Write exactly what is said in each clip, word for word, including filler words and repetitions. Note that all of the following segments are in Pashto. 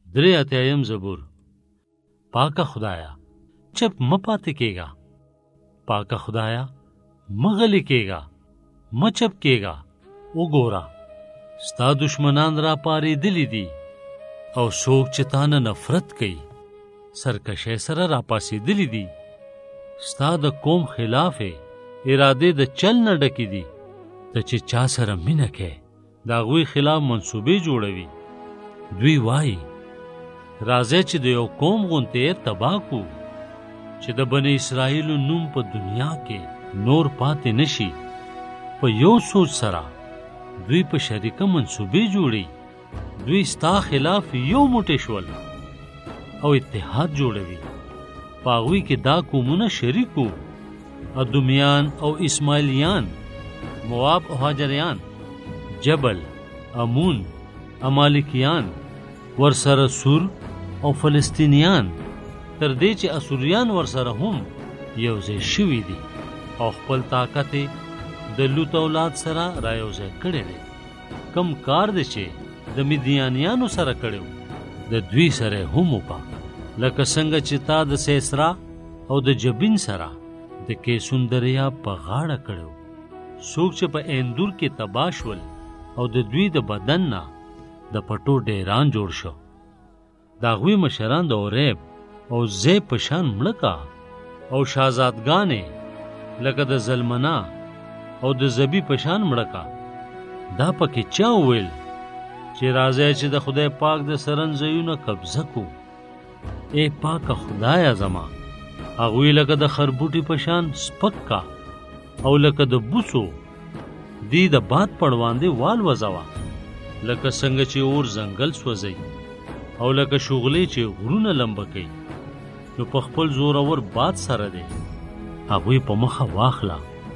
درې اتیایم زبور. پاکه خدایا چپ مه پاتې کېږه، پاکه خدایا مه غلی کېږه، مه چپ کېږه. وګوره ستا دشمنان را پارېدلي دي او څوک چې تا نه نفرت کوي سرکشۍ سره را پاسېدلي دي. ستا د قوم خلاف ارادې د چل نه ډکې دي. ته چې چا سره مینه کوې د هغوی خلاف منصوبې جوړوي. دوی وایي راځئ چې د یو قوم غوندې تباه کړو چې د بني اسرائیلو نوم په دنیا کې نور پاتې نشي. په یو سوچ سره دوی په شریکه منصوبې جوړي. دوی ستا خلاف یو موټی شول او اتحاد جوړوي. په هغوی کې دا قومونه شریک وو: ادومیان او اسماعیلیان، مواب او هاجریان، جبل، امون، امالکیان، ورسره سور او فلسطینیان، تر دې چې اسوریان ورسره هم یو ځای شوي دي او خپل طاقت د لوط اولاد سره را یو ځای کړی دی. کم کار دی چې د مدیانیانو سره کړی د دوی سره هم وکړه، لکه څنګه چې تا د سیسرا او د جبین سره د کیسون دریاب په غاړه کړو. څوک چې په اندور کې تباه شول او د دوی د بدن نه د پټو ډیران جوړ شو. د هغوی مشران د اوریب او زیب په شان مړه کا او شهزادګانې لکه د زلمنا او د زبی په شان مړه کا. دا پکې چا وویل چې راځئ چې د خدای پاک د سرن ځایونه قبضه کو. ای پاکه خدایا زما هغوی لکه د خربوټي په شان سپک کا او لکه د بوسو دی د باد پړواندې وال وزوا. لکه څنګه چې اور ځنګل سوځي او لکه شغلې چې غرونه لمبه کوي، نو په خپل زورور باد سره دی هغوی په مخه واخله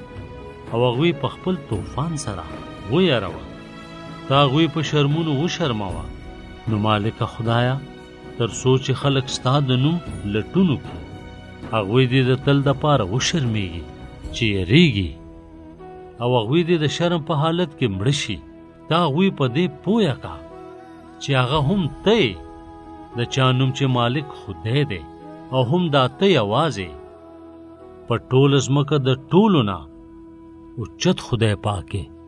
او هغوی په خپل طوفان سره ویروه. تا هغوی په شرمونو وشرموه. نو مالکه خدایا تر څو چې خلک ستا د نوم لټونو کړي هغوی دې د تل دپاره وشرمېږي چې یریږي او هغوی دې د شرم په حالت کې مړه شي. تا هغوی په دې پویه کا چې هغه هم ته د چا نوم چې مالک خدای دی او هم دا ته یوازې په ټوله ځمکه د ټولو نه اوچت خدای پاک یې.